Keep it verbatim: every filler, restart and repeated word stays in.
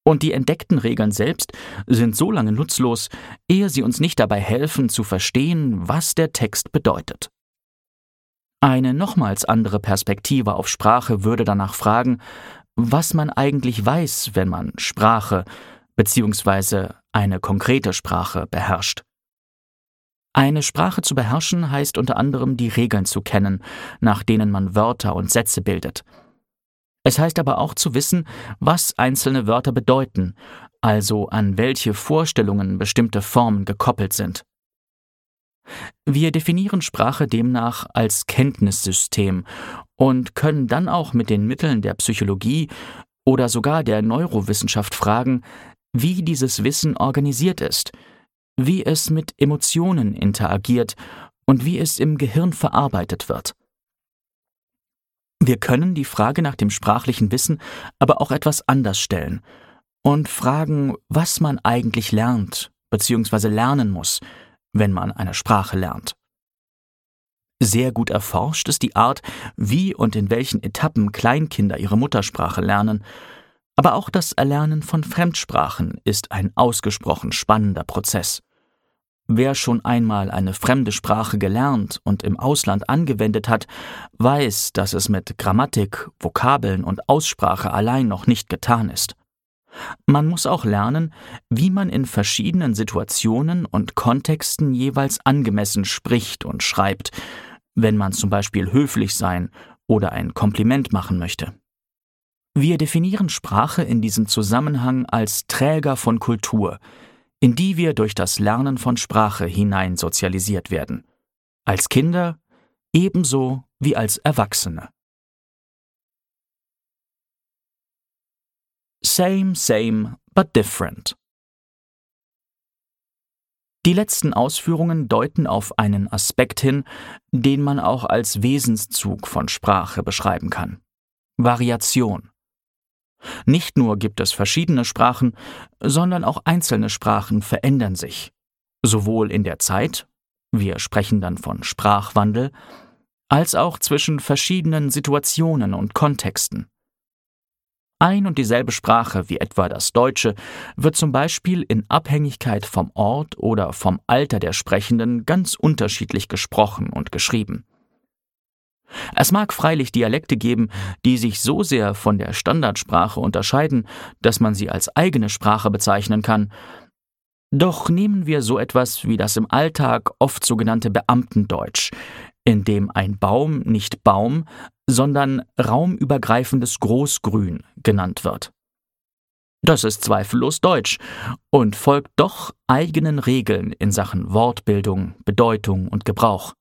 Und die entdeckten Regeln selbst sind so lange nutzlos, ehe sie uns nicht dabei helfen, zu verstehen, was der Text bedeutet. Eine nochmals andere Perspektive auf Sprache würde danach fragen, was man eigentlich weiß, wenn man Sprache bzw. eine konkrete Sprache beherrscht. Eine Sprache zu beherrschen heißt unter anderem, die Regeln zu kennen, nach denen man Wörter und Sätze bildet. Es heißt aber auch zu wissen, was einzelne Wörter bedeuten, also an welche Vorstellungen bestimmte Formen gekoppelt sind. Wir definieren Sprache demnach als Kenntnissystem und können dann auch mit den Mitteln der Psychologie oder sogar der Neurowissenschaft fragen, wie dieses Wissen organisiert ist, wie es mit Emotionen interagiert und wie es im Gehirn verarbeitet wird. Wir können die Frage nach dem sprachlichen Wissen aber auch etwas anders stellen und fragen, was man eigentlich lernt bzw. lernen muss, wenn man eine Sprache lernt. Sehr gut erforscht ist die Art, wie und in welchen Etappen Kleinkinder ihre Muttersprache lernen, aber auch das Erlernen von Fremdsprachen ist ein ausgesprochen spannender Prozess. Wer schon einmal eine fremde Sprache gelernt und im Ausland angewendet hat, weiß, dass es mit Grammatik, Vokabeln und Aussprache allein noch nicht getan ist. Man muss auch lernen, wie man in verschiedenen Situationen und Kontexten jeweils angemessen spricht und schreibt, wenn man zum Beispiel höflich sein oder ein Kompliment machen möchte. Wir definieren Sprache in diesem Zusammenhang als Träger von Kultur, in die wir durch das Lernen von Sprache hinein sozialisiert werden. Als Kinder ebenso wie als Erwachsene. Same, same, but different. Die letzten Ausführungen deuten auf einen Aspekt hin, den man auch als Wesenszug von Sprache beschreiben kann: Variation. Nicht nur gibt es verschiedene Sprachen, sondern auch einzelne Sprachen verändern sich, sowohl in der Zeit, wir sprechen dann von Sprachwandel, als auch zwischen verschiedenen Situationen und Kontexten. Ein und dieselbe Sprache, wie etwa das Deutsche, wird zum Beispiel in Abhängigkeit vom Ort oder vom Alter der Sprechenden ganz unterschiedlich gesprochen und geschrieben. Es mag freilich Dialekte geben, die sich so sehr von der Standardsprache unterscheiden, dass man sie als eigene Sprache bezeichnen kann. Doch nehmen wir so etwas wie das im Alltag oft sogenannte Beamtendeutsch, in dem ein Baum nicht Baum, sondern raumübergreifendes Großgrün genannt wird. Das ist zweifellos Deutsch und folgt doch eigenen Regeln in Sachen Wortbildung, Bedeutung und Gebrauch.